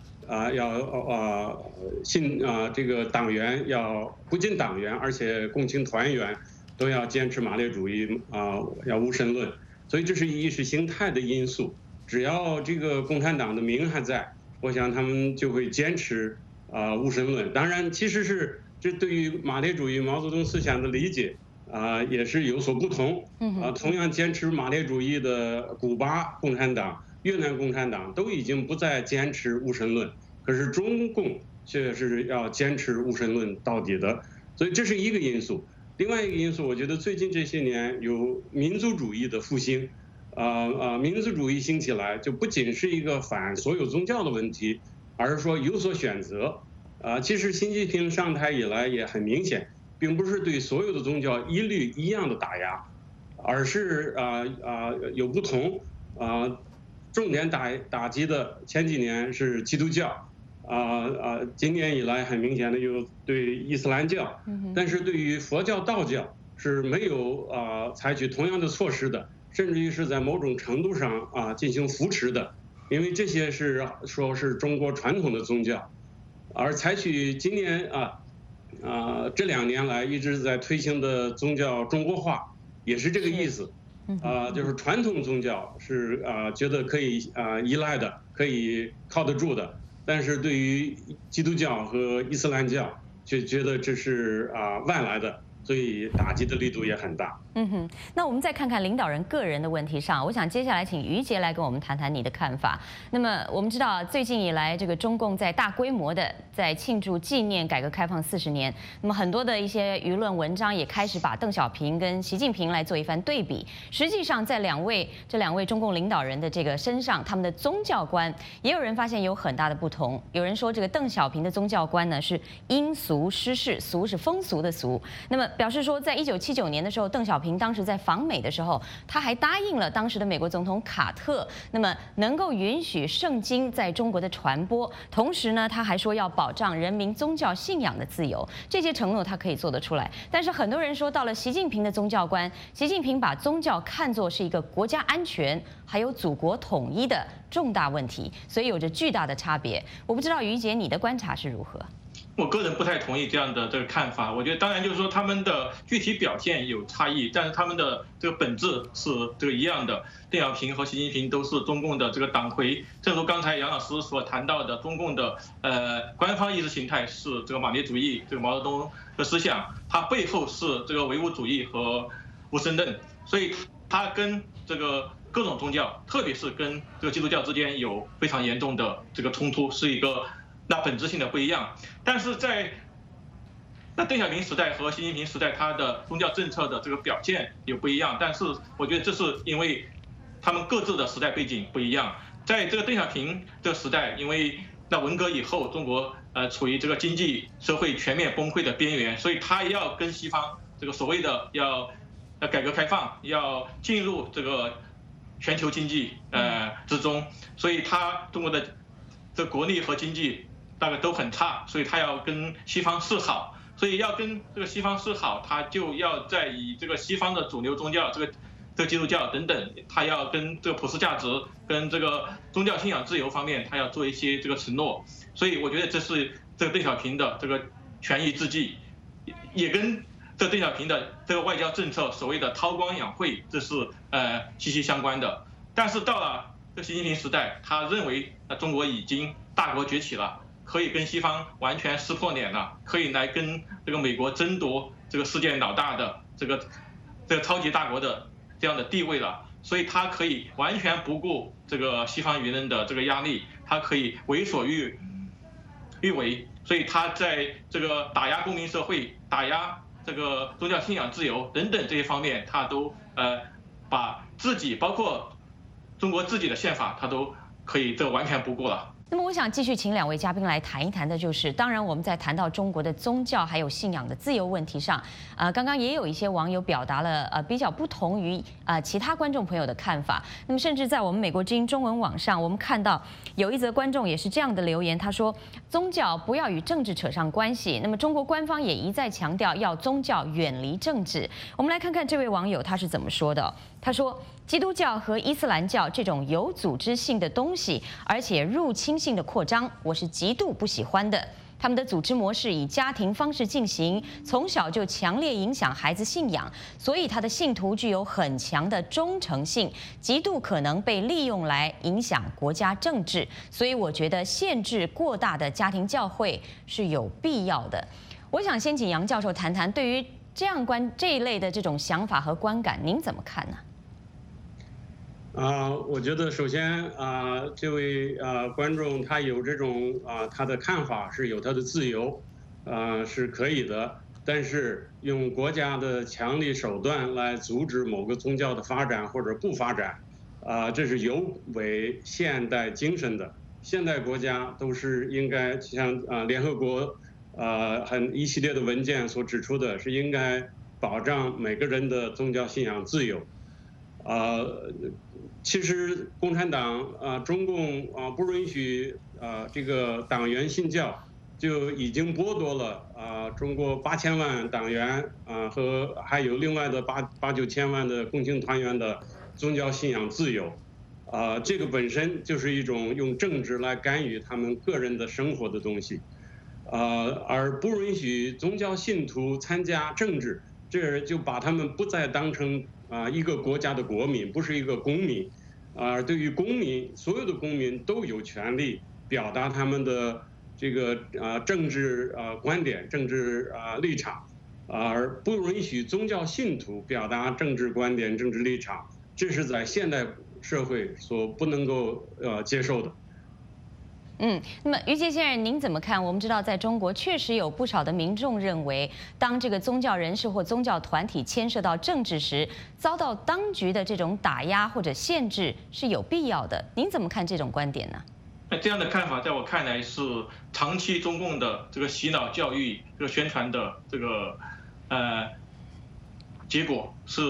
P: 这个党员不仅党员，而且共青团员都要坚持马列主义要无神论，所以这是意识形态的因素。只要这个共产党的名还在，我想他们就会坚持无神论。当然，其实是这对于马列主义、毛泽东思想的理解也是有所不同。同样坚持马列主义的古巴共产党、越南共产党都已经不再坚持无神论，可是中共却是要坚持无神论到底的，所以这是一个因素。另外一个因素，我觉得最近这些年有民族主义的复兴。民族主义兴起来，就不仅是一个反所有宗教的问题，而是说有所选择。其实习近平上台以来也很明显，并不是对所有的宗教一律一样的打压，而是有不同。重点打击的前几年是基督教，今年以来很明显的又对伊斯兰教，但是对于佛教、道教是没有采取同样的措施的。甚至于是在某种程度上进行扶持的，因为这些是中国传统的宗教，而采取今年这2年来一直在推行的宗教中国化，也是这个意思。就是传统宗教是觉得可以依赖的，可以靠得住的，但是对于基督教和伊斯兰教却觉得这是外来的。所以打击的力度也很大。
O: 那我们再看看领导人个人的问题上，我想接下来请于杰来跟我们谈谈你的看法。那么我们知道，最近以来，这个中共在大规模的在庆祝纪念改革开放40年，那么很多的一些舆论文章也开始把邓小平跟习近平来做一番对比。实际上，在这两位中共领导人的这个身上，他们的宗教观也有人发现有很大的不同。有人说，这个邓小平的宗教观呢是因俗施事，俗是风俗的俗。那么表示说，在1979年的时候，邓小平当时在访美的时候，他还答应了当时的美国总统卡特，那么能够允许圣经在中国的传播，同时呢，他还说要保障人民宗教信仰的自由，这些承诺他可以做得出来。但是很多人说，到了习近平的宗教观，习近平把宗教看作是一个国家安全还有祖国统一的重大问题，所以有着巨大的差别。我不知道于杰你的观察是如何？
Q: 我个人不太同意这样的这个看法。我觉得当然就是说他们的具体表现有差异，但是他们的这个本质是这个一样的。邓小平和习近平都是中共的这个党魁，正如刚才杨老师所谈到的，中共的官方意识形态是这个马列主义，这个毛泽东的思想，它背后是这个唯物主义和无神论，所以它跟这个各种宗教，特别是跟这个基督教之间有非常严重的这个冲突，是一个那本质性的不一样。但是在邓小平时代和习近平时代，他的宗教政策的这个表现有不一样，但是我觉得这是因为他们各自的时代背景不一样。在这个邓小平这个时代，因为那文革以后，中国处于这个经济社会全面崩溃的边缘，所以他要跟西方这个所谓的要改革开放，要进入这个全球经济之中，所以中国的这国力和经济大概都很差，所以他要跟西方示好，所以要跟这个西方示好，他就要在以这个西方的主流宗教，这个基督教等等，他要跟这个普世价值、跟这个宗教信仰自由方面，他要做一些这个承诺。所以我觉得这是这个邓小平的这个权宜之计，也跟这邓小平的这个外交政策所谓的韬光养晦，这是息息相关的。但是到了这习近平时代，他认为中国已经大国崛起了，可以跟西方完全撕破脸了，可以来跟这个美国争夺这个世界老大的这个超级大国的这样的地位了， 所以他可以完全不顾这个西方舆论的这个压力，他可以为所欲为，所以他在这个打压公民社会、打压这个宗教信仰自由等等这些方面，他都把自己包括中国自己的宪法，他都可以这完全不顾了。
O: 那么我想继续请2位嘉宾来谈一谈的，就是当然我们在谈到中国的宗教还有信仰的自由问题上，刚刚也有一些网友表达了比较不同于其他观众朋友的看法。那么甚至在我们美国之音中文网上，我们看到有一则观众也是这样的留言，他说宗教不要与政治扯上关系。那么中国官方也一再强调要宗教远离政治。我们来看看这位网友他是怎么说的。他说，基督教和伊斯兰教这种有组织性的东西，而且入侵性的扩张，我是极度不喜欢的。他们的组织模式以家庭方式进行，从小就强烈影响孩子信仰，所以他的信徒具有很强的忠诚性，极度可能被利用来影响国家政治。所以我觉得限制过大的家庭教会是有必要的。我想先请杨教授谈谈，对于这一类的这种想法和观感，您怎么看呢？
P: 我觉得首先这位观众他有这种他的看法是有他的自由，是可以的。但是用国家的强力手段来阻止某个宗教的发展或者不发展，这是有违现代精神的。现代国家都是应该像联合国一系列的文件所指出的，是应该保障每个人的宗教信仰自由。其实共产党中共不允许这个党员信教，就已经剥夺了中国8000万党员和还有另外的8、9千万的共青团员的宗教信仰自由。这个本身就是一种用政治来干预他们个人的生活的东西，而不允许宗教信徒参加政治，这就把他们不再当成一个国家的国民，不是一个公民。对于公民，所有的公民都有权利表达他们的这个政治观点、政治立场，而不允许宗教信徒表达政治观点、政治立场，这是在现代社会所不能够接受的。
O: 那么于杰先生，您怎么看？我们知道，在中国确实有不少的民众认为，当这个宗教人士或宗教团体牵涉到政治时，遭到当局的这种打压或者限制是有必要的。您怎么看这种观点呢？
Q: 那这样的看法，在我看来是长期中共的这个洗脑教育、这个宣传的这个结果是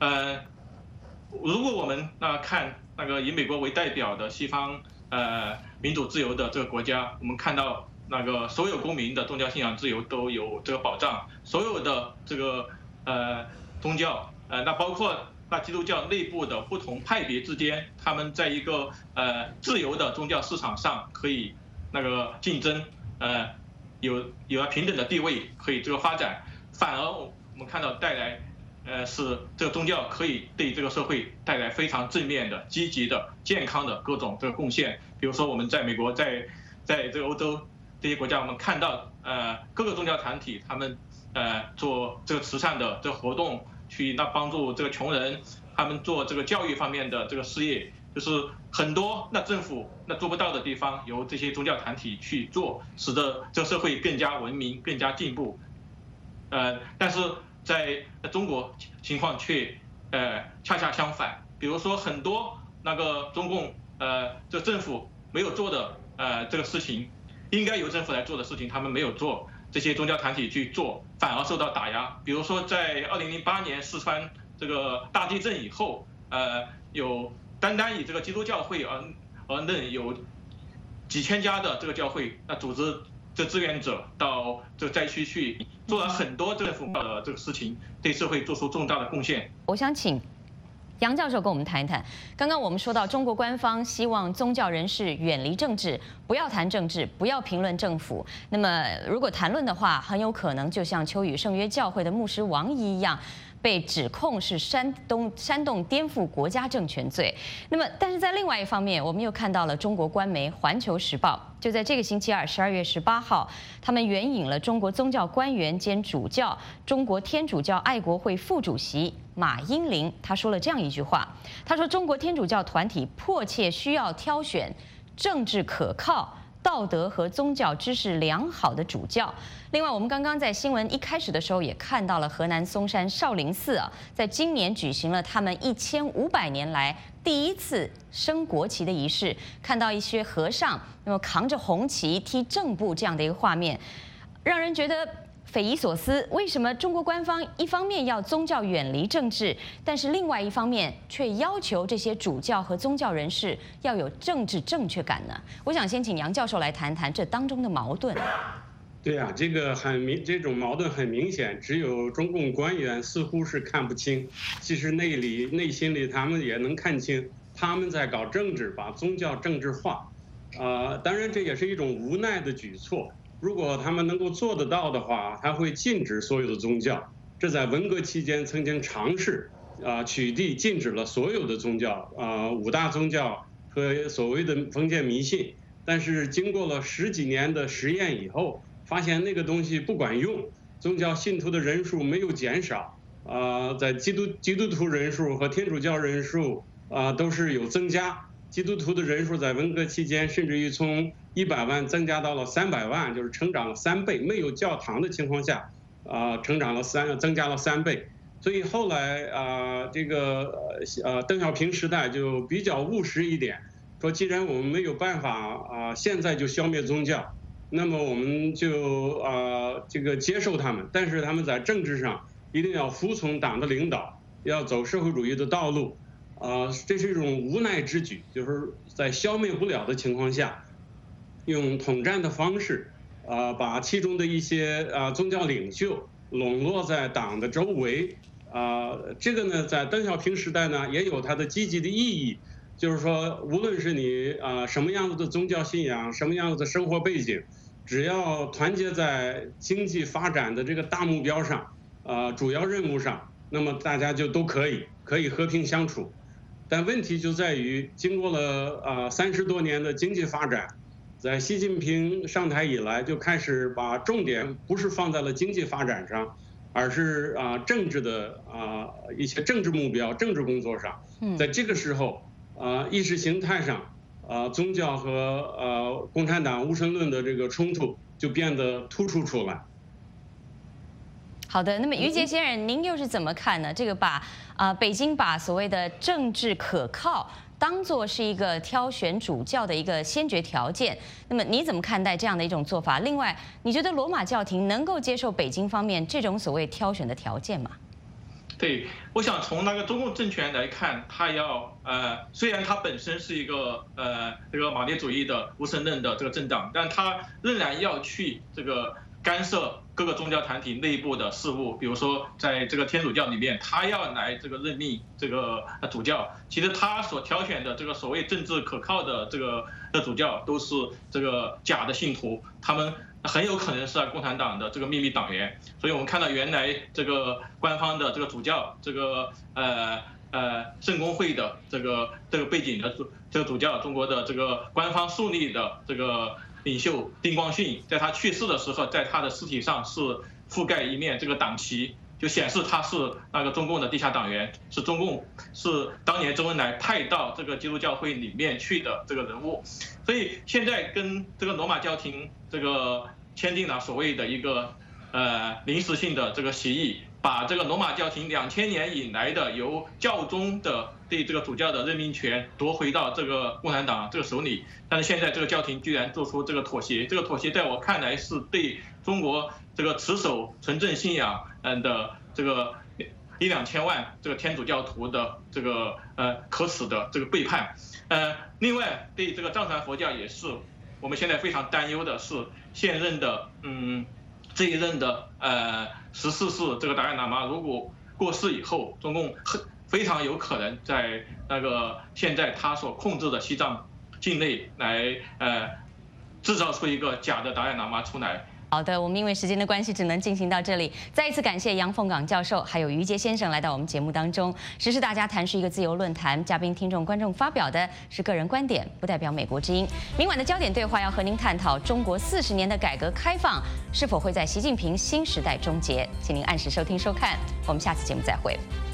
Q: 如果我们看那个以美国为代表的西方民主自由的这个国家，我们看到那个所有公民的宗教信仰自由都有这个保障，所有的这个宗教那包括基督教内部的不同派别之间，他们在一个自由的宗教市场上可以那个竞争，有平等的地位，可以这个发展，反而我们看到带来是这个宗教可以对这个社会带来非常正面的、积极的、健康的各种这个贡献。比如说我们在美国，在这个欧洲这些国家，我们看到各个宗教团体他们做这个慈善的这个活动，去帮助这个穷人，他们做这个教育方面的这个事业，就是很多政府做不到的地方，由这些宗教团体去做，使得这个社会更加文明、更加进步。但是在中国情况却恰恰相反，比如说很多那个中共这政府没有做的这个事情，应该由政府来做的事情，他们没有做，这些宗教团体去做，反而受到打压。比如说在2008年四川这个大地震以后，有单以这个基督教会而论，有几千家的这个教会组织这志愿者到这个灾区去做了很多政府的这个事情，对社会做出重大的贡献。
O: 我想请杨教授跟我们谈一谈。刚刚我们说到，中国官方希望宗教人士远离政治，不要谈政治，不要评论政府。那么如果谈论的话，很有可能就像秋雨圣约教会的牧师王一样， 被指控是煽动颠覆国家政权罪。那么，但是在另外一方面，我们又看到了中国官媒《环球时报》就在这个星期二，12月18号，他们援引了中国宗教官员兼主教、中国天主教爱国会副主席马英林，他说了这样一句话，他说中国天主教团体迫切需要挑选政治可靠、道德和宗教知识良好的主教。另外，我们刚刚在新闻一开始的时候也看到了河南嵩山少林寺啊，在今年举行了他们1500年来第一次升国旗的仪式，看到一些和尚那么扛着红旗踢正步这样的一个画面，让人觉得匪夷所思。为什么中国官方一方面要宗教远离政治，但是另外一方面却要求这些主教和宗教人士要有政治正确感呢？我想先请杨教授来谈谈这当中的矛盾。
P: 对啊，这种矛盾很明显，只有中共官员似乎是看不清，其实内心里他们也能看清，他们在搞政治，把宗教政治化。当然这也是一种无奈的举措。如果他们能够做得到的话，他会禁止所有的宗教。这在文革期间曾经尝试取缔禁止了所有的宗教，5大宗教和所谓的封建迷信。但是经过了10几年的实验以后，发现那个东西不管用，宗教信徒的人数没有减少，在基督徒人数和天主教人数都是有增加。基督徒的人数在文革期间甚至于从100万增加到了300万，就是成长了3倍。没有教堂的情况下，增加了3倍。所以后来邓小平时代就比较务实一点，说既然我们没有办法现在就消灭宗教，那么我们就接受他们，但是他们在政治上一定要服从党的领导，要走社会主义的道路。这是一种无奈之举，就是在消灭不了的情况下，用统战的方式，把其中的一些宗教领袖笼络在党的周围。这个呢，在邓小平时代呢，也有它的积极的意义，就是说，无论是你什么样子的宗教信仰，什么样子的生活背景，只要团结在经济发展的这个大目标上，主要任务上，那么大家就都可以和平相处。但问题就在于，经过了30多年的经济发展，在习近平上台以来，就开始把重点不是放在了经济发展上，而是政治的一些政治目标、政治工作上。在这个时候，意识形态上，宗教和共产党无神论的这个冲突就变得突出出来。
O: 好的，那么于杰先生，您又是怎么看呢？这个北京把所谓的政治可靠当作是一个挑选主教的一个先决条件，那么你怎么看待这样的一种做法？另外，你觉得罗马教廷能够接受北京方面这种所谓挑选的条件吗？
Q: 对，我想从那个中共政权来看，他要虽然他本身是一个这个马列主义的无神论的这个政党，但他仍然要去这个干涉各个宗教团体内部的事务，比如说在这个天主教里面，他要来这个任命这个主教。其实他所挑选的这个所谓政治可靠的这个主教，都是这个假的信徒，他们很有可能是共产党的这个秘密党员。所以我们看到原来这个官方的这个主教，这个圣公会的这个背景的这个主教，中国的这个官方树立的这个领袖丁光绪，在他去世的时候，在他的尸体上是覆盖一面这个党旗，就显示他是那个中共的地下党员，是当年周恩来派到这个基督教会里面去的这个人物。所以现在跟这个罗马教廷这个签订了所谓的一个临时性的这个协议，把这个罗马教廷2000年以来的由教宗的对这个主教的任命权夺回到这个共产党这个手里。但是现在这个教廷居然做出这个妥协，这个妥协在我看来是对中国这个持守纯正信仰的这个1-2千万这个天主教徒的这个可耻的这个背叛。另外对这个藏传佛教也是，我们现在非常担忧的是现任的这一任的14世这个达赖喇嘛如果过世以后，中共非常有可能在那个现在他所控制的西藏境内来制造出一个假的达赖喇嘛出来。
O: 好的，我们因为时间的关系，只能进行到这里。再一次感谢杨凤岗教授还有于杰先生来到我们节目当中。时事大家谈是一个自由论坛，嘉宾、听众、观众发表的是个人观点，不代表美国之音。明晚的焦点对话要和您探讨中国40年的改革开放是否会在习近平新时代终结，请您按时收听收看。我们下次节目再会。